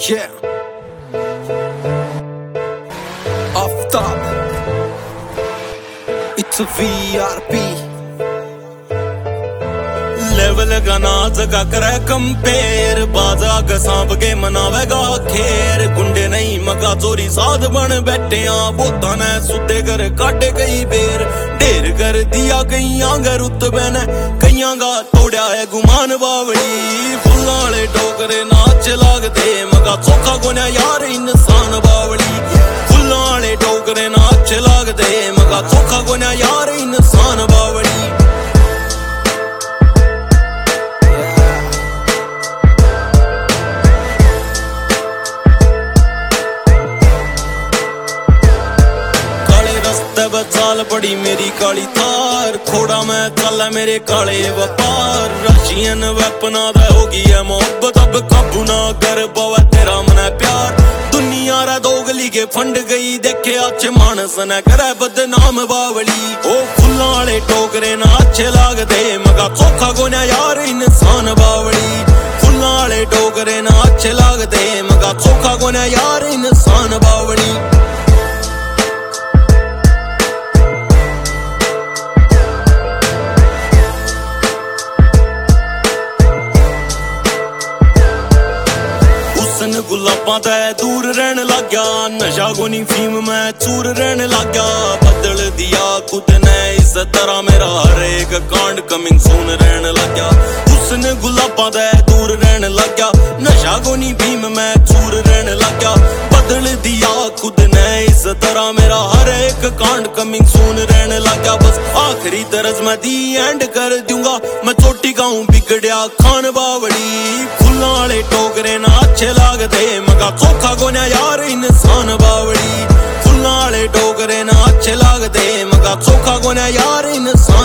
Yeah. Off top. It's a VRP. Level का नाच का करे कंपेयर बाजा का सांप के मनावेगा खेर गुंडे नहीं मगा चोरी साध बन बैठे बोता ने सुते कर काटे कई बेर ढेर कर दिया कई आंगर रुतबे ने कईयां का तोड़ा है गुमान बावड़ी फुल्लाले टोकरे नाच लागते मगा चोखा गोना यार इंसान बावड़ी फुल्लाले टोकरे नाच लागते मगा चोखा गोना यार इंसान बावड़ी चाल पड़ी मेरी काली थार खोड़ा में चल मेरे काले व्यापार रशियन वेपना दा होगी है मोहब्बत अब काबू ना कर पावे तेरा मना प्यार दुनिया रा दोगली के फंड गई देखे अच्छे मानस न करे बदनाम बावली ओ फुल्लां वाले टोकरे ना अच्छे लागदे मगा चोखा गोना यार इंसान बावली फुल्लां वाले टोकरे ना अच्छे लागदे मगा चोखा गोना यार इंसान बावली गुलाबा ते दूर रहन लग गया नशा गोनी फीम में चूर रहन लग गया बदल दिया खुद ने इस तरह मेरा हर एक कांड कमिंग सून रहन लग गया उसने गुलाबा ते दूर रहन लग गया नशा गोनी फीम में चूर रहन लग गया बदल दिया खुद ने इस तरह मेरा हर एक कांड कमिंग सून रहन लग गया बस आखिरी तरस मैं दी एंड कर दूंगा मैं चोटी गाऊं बिगड़िया खान बावड़ी फुल्लां वाले टोकरे ना अच्छे लागदे मगा चोखा गोना यार इंसान बावड़ी फुल्लां वाले टोकरे ना अच्छे लागदे मगा चोखा गोना यार इंसान